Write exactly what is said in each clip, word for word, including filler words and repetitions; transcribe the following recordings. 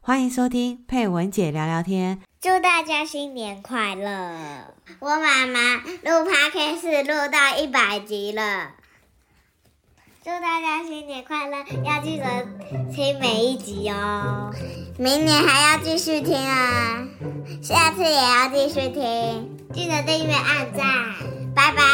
欢迎收听佩文姐聊聊天， 祝大家新年快乐！我妈妈录 Podcast 录到一百集了，祝大家新年快乐！要记得听每一集哦，明年还要继续听啊，下次也要继续听，记得订阅、按赞，拜拜！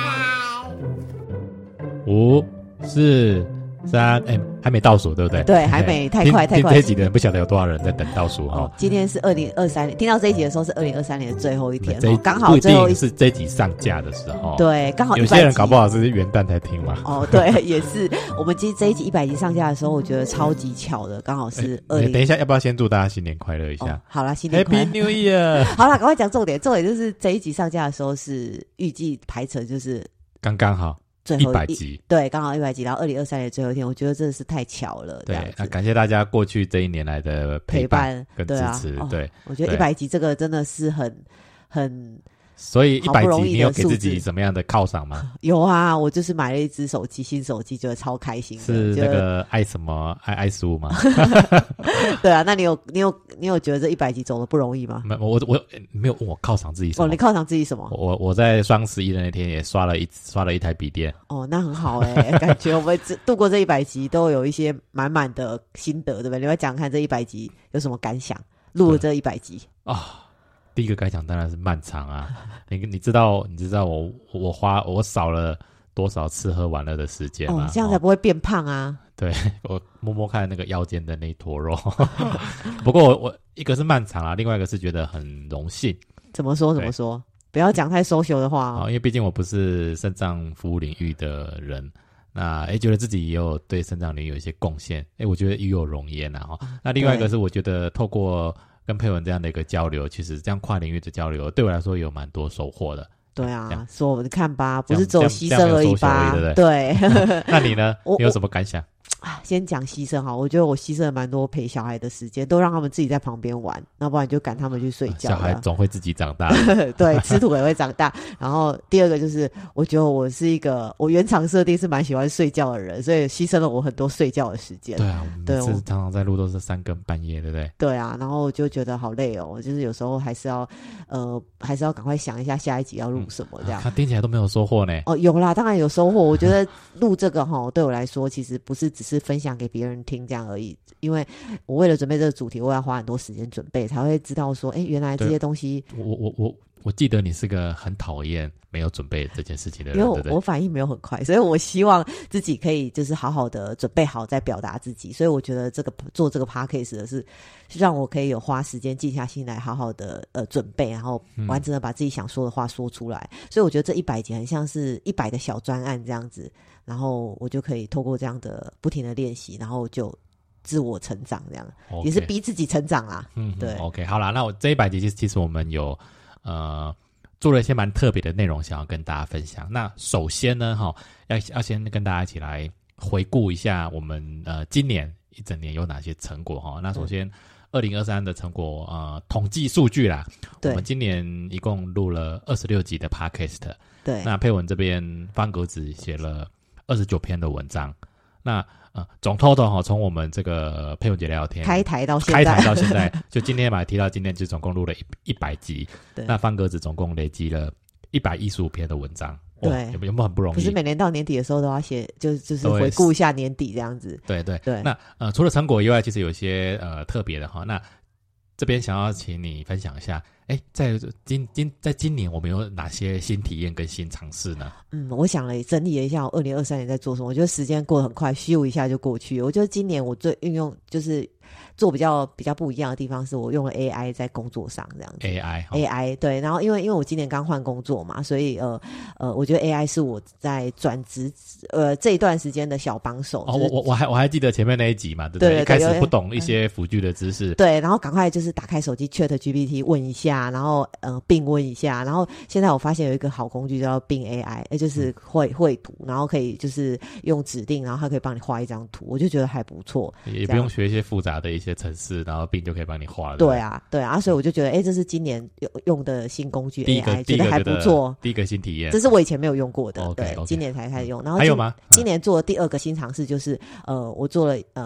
五、四、三，哎，还没倒数，对不对？ 对，还没，太快太快。 听这一集的人不晓得有多少人在等倒数哈、哦。 今天是二零二三年，听到这一集的时候是二零二三年的最后一天， 这刚好最后一不一定是这一集上架的时候。 对，刚好有些人搞不好是元旦才听嘛。 哦，对，也是。我们今这一集一百集上架的时候，我觉得超级巧的，刚好是二零。 等一下，要不要先祝大家新年快乐一下？ 哦、好啦，新年快乐 ，Happy New Year！ 好啦，赶快讲重点，重点就是这一集上架的时候是预计排程就是刚刚好。 最后一百集， 对，刚好一百集，然后二零二三年最后一天，我觉得真的是太巧了。 对，那感谢大家过去这一年来的陪伴跟支持。对,、啊对、哦，我觉得一百集这个真的是很很。 所以一百集你有给自己什么样的犒赏吗？ 有啊，我就是买了一只手机，新手机，觉得超开心的。 是那个爱什么爱爱书吗？ 对啊，那你有你有你有觉得这一百集走的不容易吗？ 没，我我没有问我犒赏自己什么？ 哦，你犒赏自己什么？ 我我在双十一的那天也刷了一刷了一台笔电。 哦，那很好哎、欸，感觉我们度过这一百集都有一些满满的心得，对不对？你要讲看这一百集有什么感想？录了这一百集啊。哦，第一个感想当然是漫长啊，你你知道你知道我我花我少了多少吃喝玩乐的时间吗？ 哦，这样才不会变胖啊。 哦、对，我摸摸看那个腰间的那一坨肉。不过我我一个是漫长啊，另外一个是觉得很荣幸。 怎么说怎么说？不要讲太 social 的话哦。 哦，因为毕竟我不是肾脏服务领域的人。那诶，觉得自己也有对肾脏领域有一些贡献，诶，我觉得与有荣焉啊。那另外一个是我觉得透过跟佩文这样的一个交流，其实这样跨领域的交流对我来说有蛮多收获的。 对啊，说我们看吧，不是只有牺牲而已吧？ 对不对？ 对。 那你呢？你有什么感想？ 先讲牺牲哈，我觉得我牺牲了蛮多陪小孩的时间，都让他们自己在旁边玩，那不然就赶他们去睡觉。 小孩总会自己长大。 对，吃土也会长大。然后第二个就是，我觉得我是一个，我原厂设定是蛮喜欢睡觉的人，所以牺牲了我很多睡觉的时间。 对啊，我们每次常常在录都是三更半夜，对不对？ 对啊，然后我就觉得好累哦，就是有时候还是要，呃，还是要赶快想一下下一集要录什么这样。 他、嗯啊、听起来都没有收获呢。 哦，有啦，当然有收获。我觉得录这个哈，对我来说其实不是只是分享给别人听这样而已，因为我为了准备这个主题，我要花很多时间准备，才会知道说，哎，原来这些东西。 我我我我记得你是个很讨厌没有准备这件事情的人， 因为我对不对？ 我反应没有很快，所以我希望自己可以就是好好的准备好再表达自己，所以我觉得这个做这个 podcast 的是让我可以有花时间静下心来好好的呃准备，然后完整的把自己想说的话说出来、嗯、所以我觉得这一百集很像是一百个小专案这样子，然后我就可以透过这样的不停的练习，然后就自我成长这样、okay. 也是逼自己成长啦。 嗯， 对 OK 好啦，那我这一百集其实其实我们有呃做了一些蛮特别的内容想要跟大家分享。那首先呢齁，要要先跟大家一起来回顾一下我们呃今年一整年有哪些成果齁。那首先二零二三的成果呃统计数据啦，我们今年一共录了二十六集的 Podcast。 对， 那佩文这边方格子写了二十九篇的文章。那呃，总 total 哈，从我们这个佩文姐聊天开台到现在， 开台到现在，就今天嘛提到今天就总共录了一一百集。对，那方格子总共累积了一百一十五篇的文章。 对， 有没有很不容易？ 不是每年到年底的时候都要写，就就是回顾一下年底这样子。 对对对。 那呃，除了成果以外，其实有一些呃特别的哈。那这边想要请你分享一下，哎，在今今在今年我们有哪些新体验跟新尝试呢？ 嗯，我想了整理了一下，我二零二三年在做什么。我觉得时间过得很快，咻一下就过去了。我觉得今年我最运用就是做比较比较不一样的地方，是我用了 A I 在工作上这样子。 A I A I 对，然后因为因为我今年刚换工作嘛，所以呃呃，我觉得 A I 是我在转职呃这一段时间的小帮手。 哦， 就是、 我我我还我还记得前面那一集嘛，对不对？对对对，一开始不懂一些辅具的知识， 对，然后赶快就是打开手机 Chat G P T 问一下，然后呃并问一下，然后现在我发现有一个好工具叫并 A I， 呃就是绘绘图，然后可以就是用指定，然后它可以帮你画一张图，我就觉得还不错， 也不用学一些复杂的一些程式，然后并就可以帮你画了。 对啊，对啊，所以我就觉得，哎，这是今年用的新工具 A I， 觉得还不错。 第一个新体验， 这是我以前没有用过的， okay, 对， okay. 今年才开始用。然后还有吗？ 今年做的第二个新尝试就是，呃，我做了呃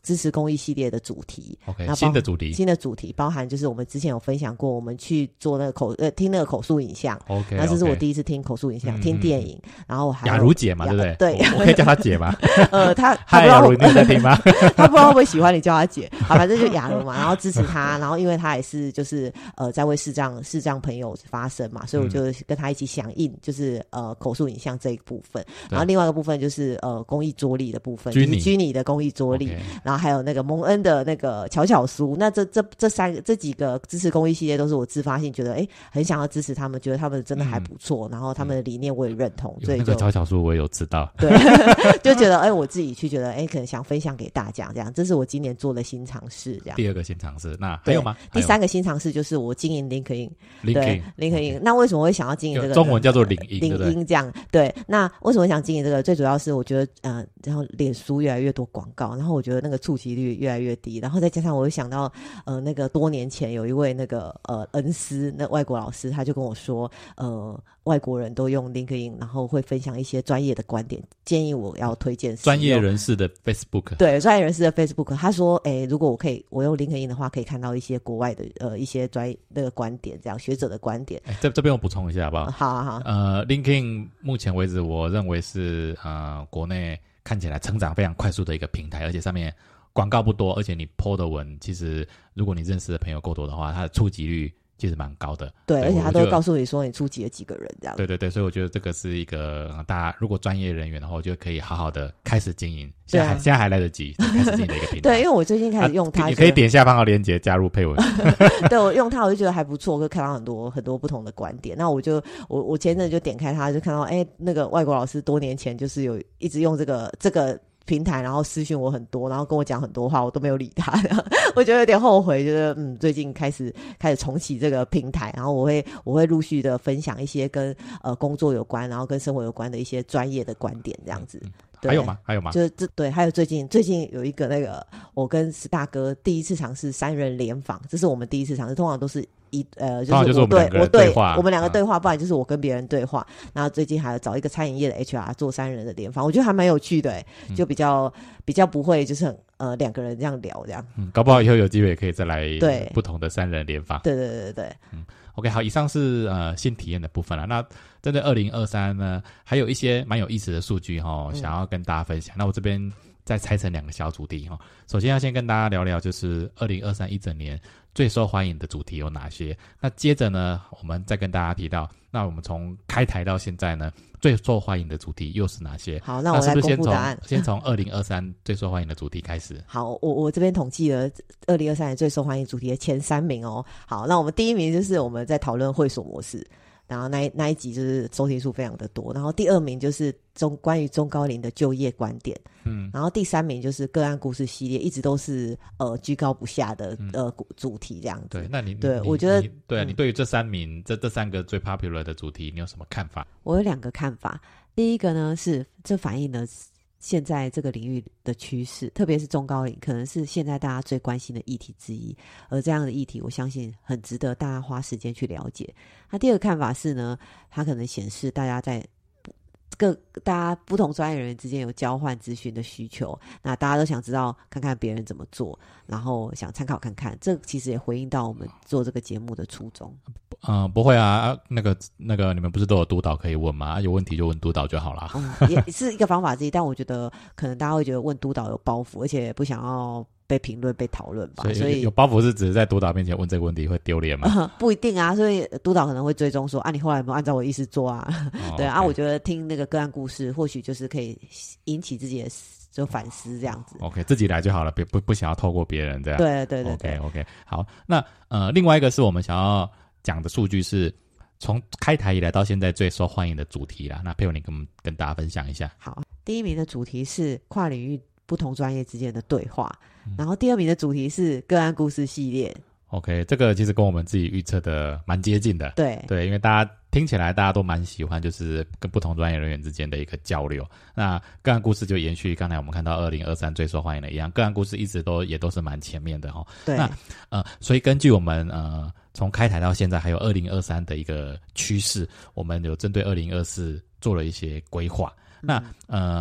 支持公益系列的主题。 OK， 新的主题， 新的主题包含就是我们之前有分享过，我们去做那个口呃听那个口述影像。 OK， 那这是我第一次听口述影像，嗯、听电影，然后我还雅茹姐嘛，对不对？ 对， 我, 我可以叫她姐吗？ 呃，她嗨，雅茹，你有在听吗？ 她不知道会不会喜欢你叫她姐，好，反正就雅茹嘛，然后支持她，然后因为她也是就是呃在为视障视障朋友发声嘛，所以我就跟她一起响应，就是呃口述影像这一部分，然后另外一个部分就是呃公益桌历的部分，就是居你的公益桌历， okay. 然后还有那个蒙恩的那个巧巧书，那这这这三个这几个支持公益系列都是我自发性觉得哎很想要支持他们，觉得他们真的还不错，嗯、然后他们的理念我也认同， 嗯、 所以那个巧巧书我也有知道， 对，就觉得哎我自己去觉得哎可能想分享给大家这样，这是我今年做的新尝试这样。 第二个新尝试，那还有吗？ 第三个新尝试就是我经营 LinkedIn， 对 LinkedIn， 那为什么会想要经营这个？ 中文叫做领英， 领英这样对。那为什么想经营这个？最主要是我觉得呃，然后脸书越来越多广告，然后我觉得那个触及率越来越低，然后再加上我又想到呃那个多年前有一位那个呃恩师那外国老师，他就跟我说呃外国人都用 LinkedIn， 然后会分享一些专业的观点，建议我要推荐专业人士的 Facebook， 对专业人士的 Facebook， 他说哎如果我可以我用 LinkedIn 的话，可以看到一些国外的呃一些专业那个观点，这样学者的观点。 哎，这这边我补充一下好不好？ 好啊好。 呃 ，LinkedIn 目前为止我认为是呃国内看起来成长非常快速的一个平台，而且上面广告不多，而且你 po 的文，其实如果你认识的朋友够多的话，它的触及率其实蛮高的。 对，而且他都会告诉你说你触及了几个人这样。 对对对，所以我觉得这个是一个、呃、大家如果专业人员的话，我觉得可以好好的开始经营。现在还、啊、现在还来得及开始经营的一个平台。 对，因为我最近开始用它， 你、啊、可以点下方的链接加入配文。 对，我用它我就觉得还不错，我就看到很多很多不同的观点。那我就我我前阵就点开它，就看到哎那个外国老师多年前就是有一直用这个这个。平台，然后私讯我很多，然后跟我讲很多话，我都没有理他，我觉得有点后悔，觉得嗯，最近开始开始重启这个平台，然后我会我会陆续的分享一些跟呃工作有关，然后跟生活有关的一些专业的观点，这样子。 嗯还有吗？还有吗？ 就是这对，还有最近最近有一个那个，我跟史大哥第一次尝试三人联访，这是我们第一次尝试，通常都是一呃，就是我对我对我们两个对话，不然就是我跟别人对话。然后最近还有找一个餐饮业的 H R 做三人的联访，我觉得还蛮有趣的、欸，就比较、嗯、比较不会就是很呃两个人这样聊这样。 嗯，搞不好以后有机会也可以再来对不同的三人联访。 对对对对对， 嗯。OK， 好，以上是呃新体验的部分了。那针对二零二三呢，还有一些蛮有意思的数据哈，想要跟大家分享。嗯、那我这边再拆成两个小主题哈。首先要先跟大家聊聊，就是二零二三一整年最受欢迎的主题有哪些。那接着呢，我们再跟大家提到，那我们从开台到现在呢，最受欢迎的主题又是哪些？ 好，那我来公布答案。 先从二零二三最受欢迎的主题开始。 好，我我这边统计了二零二三年最受欢迎主题的前三名哦。好，那我们第一名就是我们在讨论会所模式，然后那一那一集就是收听数非常的多。然后第二名就是中关于中高龄的就业观点，嗯，然后第三名就是个案故事系列，一直都是呃居高不下的、嗯、呃主题这样子。 对，那你对我觉得对啊， 嗯、 你对于这三名这这三个最 popular 的主题，你有什么看法？ 我有两个看法。第一个呢是这反映了现在这个领域的趋势，特别是中高龄可能是现在大家最关心的议题之一，而这样的议题我相信很值得大家花时间去了解。那第二个看法是呢，它可能显示大家在各大家不同专业人员之间有交换资讯的需求，那大家都想知道看看别人怎么做，然后想参考看看，这其实也回应到我们做这个节目的初衷。 嗯、呃，不会啊，那个那个你们不是都有督导可以问吗？有问题就问督导就好啦。 嗯，也是一个方法之一，但我觉得可能大家会觉得问督导有包袱，而且不想要被评论被讨论吧。 所以, 所以有包袱是指在督导面前问这个问题会丢脸吗、 呃？不一定啊，所以督导可能会追踪说啊，你后来有没有按照我的意思做啊？ 哦、 对 okay. 啊，我觉得听那个个案故事，或许就是可以引起自己的就反思这样子。 OK， 自己来就好了，别不不想要透过别人这样。 对对对对。 OK OK， 好，那呃，另外一个是我们想要讲的数据是。从开台以来到现在最受欢迎的主题啦，那佩文你跟我们跟大家分享一下。 好，第一名的主题是跨领域不同专业之间的对话、嗯、然后第二名的主题是个案故事系列。 OK， 这个其实跟我们自己预测的蛮接近的。 对对，因为大家听起来大家都蛮喜欢就是跟不同专业人员之间的一个交流。那个案故事就延续刚才我们看到二零二三最受欢迎的一样，个案故事一直都也都是蛮前面的齁。 对， 那呃，所以根据我们呃从开台到现在还有二零二三的一个趋势，我们有针对二零二四做了一些规划、嗯、那呃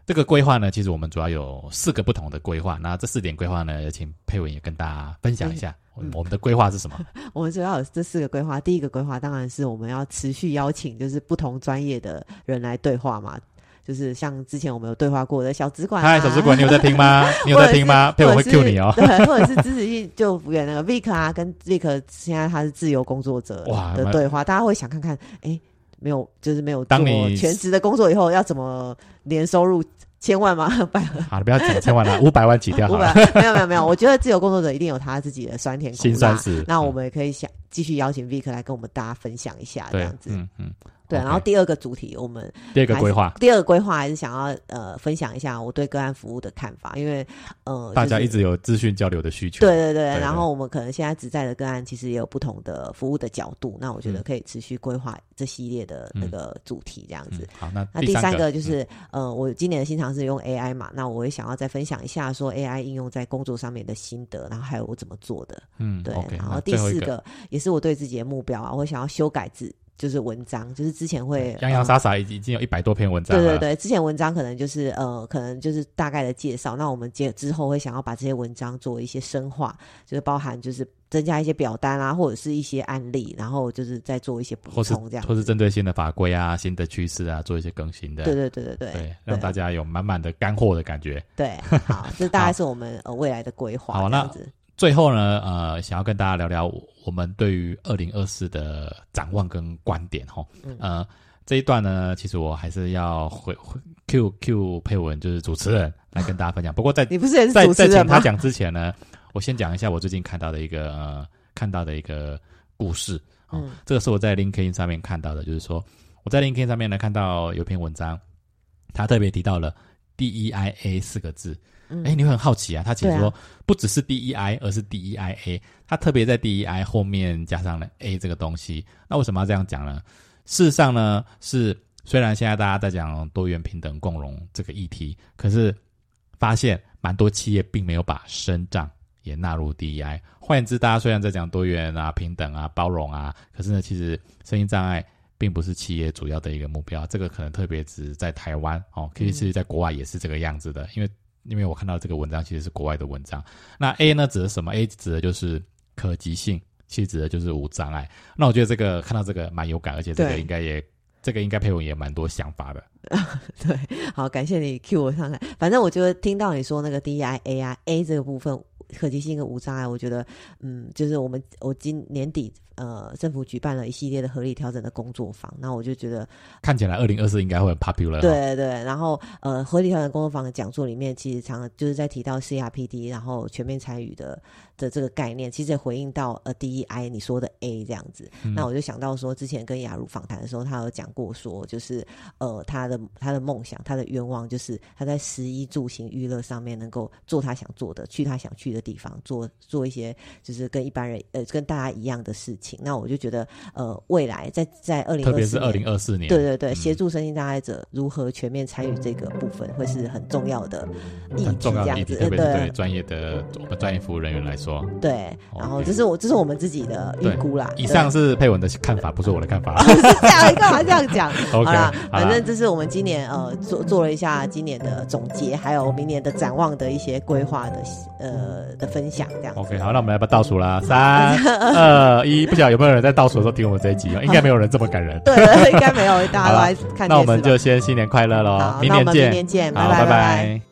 这个规划呢，其实我们主要有四个不同的规划。那这四点规划呢，也请佩文也跟大家分享一下，嗯、我们的规划是什么？ 我们主要有这四个规划。第一个规划当然是我们要持续邀请，就是不同专业的人来对话嘛。就是像之前我们有对话过的小资管、啊， 嗨，小资管，你有在听吗？你有在听吗？佩文会 cue 你哦。 对，或者是支持性就服务员那个 Vic 啊，跟 Vic 现在他是自由工作者的对话，大家会想看看，哎，没有，就是没有做全职的工作以后要怎么年收入千万吗？ 好了，不要讲千万了，五百万起跳好了。 没有没有没有，我觉得自由工作者一定有他自己的酸甜苦辣， 辛酸史。 那我们也可以想继续邀请 Vic 来跟我们大家分享一下，这样子。 嗯嗯。 对， okay. 然后第二个主题，我们第二个规划， 第二个规划还是想要呃分享一下我对个案服务的看法，因为呃、就是、 大家一直有资讯交流的需求， 对对 对, 对，然后我们可能现在只在的个案其实也有不同的服务的角度，那我觉得可以持续规划这系列的那个主题这样子。 嗯嗯、好，那那第三个就是、嗯、呃，我今年的新尝试用 A I 嘛，那我也想要再分享一下说 A I 应用在工作上面的心得，然后还有我怎么做的， 嗯， 对。 okay, 然后第四个也是我对自己的目标啊，我想要修改字。就是文章，就是之前会洋洋洒洒已经有一百多篇文章了。 对对对，之前文章可能就是呃，可能就是大概的介绍。那我们接之后会想要把这些文章做一些深化，就是包含就是增加一些表单啊，或者是一些案例，然后就是再做一些补充这样， 或是针对新的法规啊、新的趋势啊，做一些更新的。 对对对对对， 对，让大家有满满的干货的感觉。 对，好，这大概是我们呃未来的规划。 好，那最后呢，呃，想要跟大家聊聊我们对于二零二四的展望跟观点齁。嗯、呃，这一段呢，其实我还是要回回 Q Q 佩文，就是主持人来跟大家分享。不过在你不是也是主持人吗？在在请他讲之前呢，我先讲一下我最近看到的一个呃看到的一个故事。哦、嗯，这个是我在 LinkedIn 上面看到的，就是说我在 LinkedIn 上面呢看到有篇文章，他特别提到了 D E I A 四个字。哎、欸，你会很好奇啊？他其实说不只是 D E I， 而是 D E I A， 他特别在 D E I 后面加上了 A 这个东西。那为什么要这样讲呢？事实上呢，是虽然现在大家在讲多元平等共融这个议题，可是发现蛮多企业并没有把身障也纳入 D E I。换言之，大家虽然在讲多元啊、平等啊、包容啊，可是呢，其实身心障碍并不是企业主要的一个目标。这个可能特别指在台湾哦，其实在国外也是这个样子的，因为。因为我看到这个文章其实是国外的文章。那 A 呢指的是什么？ A 指的就是可及性，其实指的就是无障碍。那我觉得这个看到这个蛮有感，而且这个应该也这个应该佩文也蛮多想法的。 对，好，感谢你 cue 我上来。反正我觉得听到你说那个 D E I A 啊 A 这个部分可及性跟无障碍，我觉得嗯，就是我们我今年底呃政府举办了一系列的合理调整的工作坊，那我就觉得看起来二零二四应该会很 popular。 对对，然后呃合理调整工作坊的讲座里面，其实常常就是在提到 C R P D， 然后全面参与的的这个概念，其实也回应到呃 D E I 你说的 A 这样子。嗯、那我就想到说，之前跟雅茹访谈的时候，他有讲过说，就是呃他的他的梦想，他的愿望就是他在食衣住行娱乐上面能够做他想做的，去他想去的地方，做做一些就是跟一般人呃跟大家一样的事情。那我就觉得呃未来在在二零二四年，特别是二零二四年， 对对对，协、嗯、助身心障碍者如何全面参与这个部分，会是很重要的议题， 很重要的议题，特别是对专业的我们专业服务人员来说。 对，然后这是我这是我们自己的预估啦。 以上是佩文的看法，不是我的看法。 是这样，你干嘛这样讲？ OK， 好啦，反正这是我们今年呃做做了一下今年的总结，还有明年的展望的一些规划的呃的分享，这样。 OK， 好，那我们来把倒数啦，三二一，不晓得有没有人在倒数的时候听我们这一集哦？应该没有人这么感人。 对，应该没有，大家都来看。 那我们就先新年快乐喽！明年见， 明年见，拜拜拜。